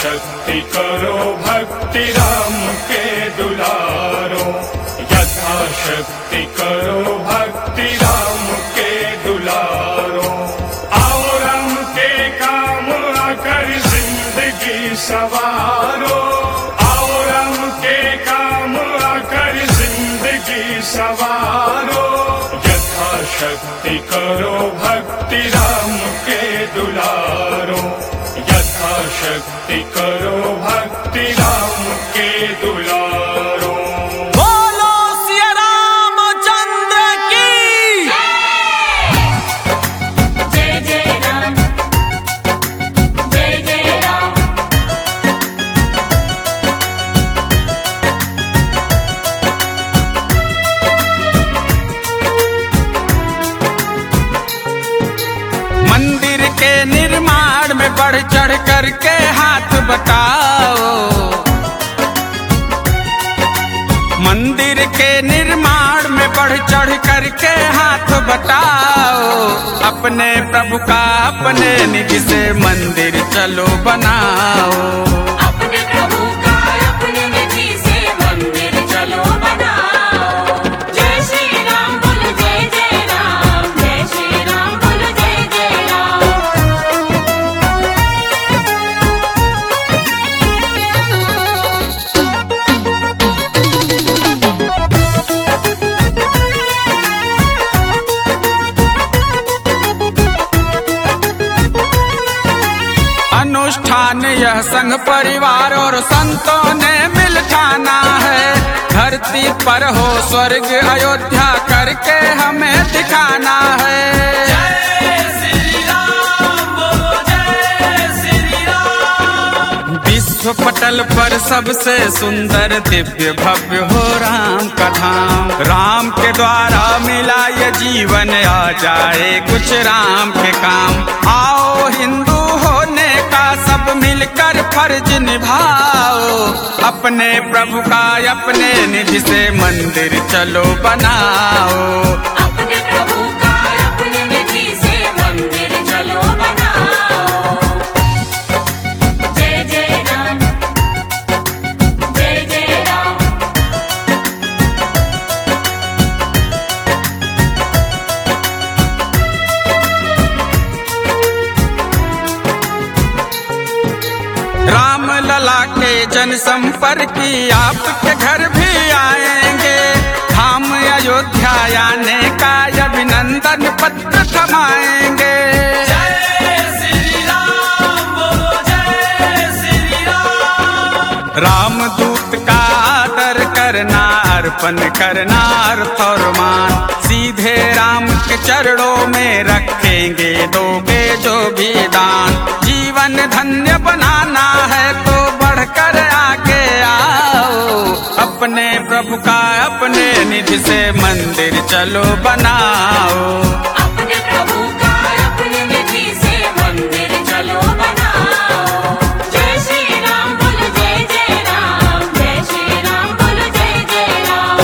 यथाशक्ति करो भक्ति राम के दुलारो, यथाशक्ति करो भक्ति राम के दुलारो। आओ राम के काम आकर जिंदगी सवारो, आओ राम के काम आकर जिंदगी सवारो। यथाशक्ति करो भक्ति राम के दुलारो, यथाशक्ति करो भक्ति राम के दुलारो। बोलो सिया रामचंद्र की जय जय राम, जय जय राम। मंदिर के निर्माण में बढ़ चढ़ करके हाथ बटाओ, मंदिर के निर्माण में बढ़ चढ़ करके हाथ बटाओ। अपने प्रभु का अपने निधि से मंदिर चलो बनाओ, अपने प्रभु का अपने निधि से मंदिर चलो बनाओ। जय श्री राम बोलो जय जय राम, जय श्री राम बोलो जय जय राम। अनुष्ठान यह संघ परिवार और संतों ने मिल ठाना है। धरती पर हो स्वर्ग अयोध्या करके हमें दिखाना है। जय श्री राम बोलो जय श्री राम। विश्व पटल पर सबसे सुंदर दिव्य भव्य हो राम का धाम। राम के द्वारा मिला ये जीवन, आ जाए कुछ राम के काम। आओ हिंदू होने का सब मिलकर फर्ज निभाओ, अपने प्रभु का अपने निधि से मंदिर चलो बनाओ, अपने प्रभु का अपने निधि से मंदिर चलो बनाओ। जय जय राम, जय जय राम। राम लला के जन संपर्की आपके घर भी आएंगे। धाम अयोध्या आने का अभिनंदन पत्र थमाएंगे। जय श्री राम बोलो जय श्री राम। रामदूत का आदर करना, अर्पण करना अर्थ और मान। सीधे राम के चरणों में रखेंगे दोगे जो भी दान। जीवन धन्य बनाना है तो बढ़कर आगे आओ, अपने प्रभु का अपने निधि से मंदिर चलो बनाओ, अपने प्रभु का अपने निधि से मंदिर चलो बनाओ। जय श्री राम बोलो जय जय राम, जय श्री राम बोलो जय जय राम।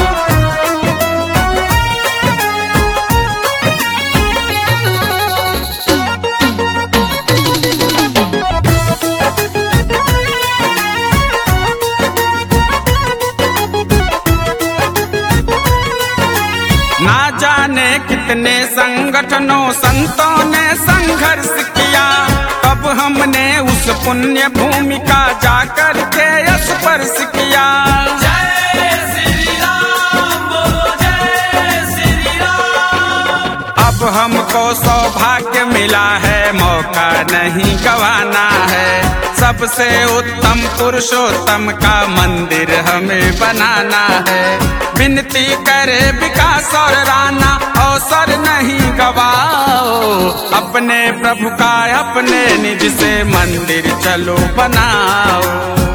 ना जाने कितने संगठनों संतों ने संघर्ष किया। तब हमने उस पुण्य भूमि का जाकर के स्पर्श किया। जय श्री राम बोलो जय श्री राम। अब हमको सौभाग्य मिला है, मौका नहीं गंवाना है। सबसे उत्तम पुरुषोत्तम का मंदिर हमें बनाना है। विनती करे विकास और राना, अवसर नहीं गवाओ, अपने प्रभु का अपने निज से मंदिर चलो बनाओ।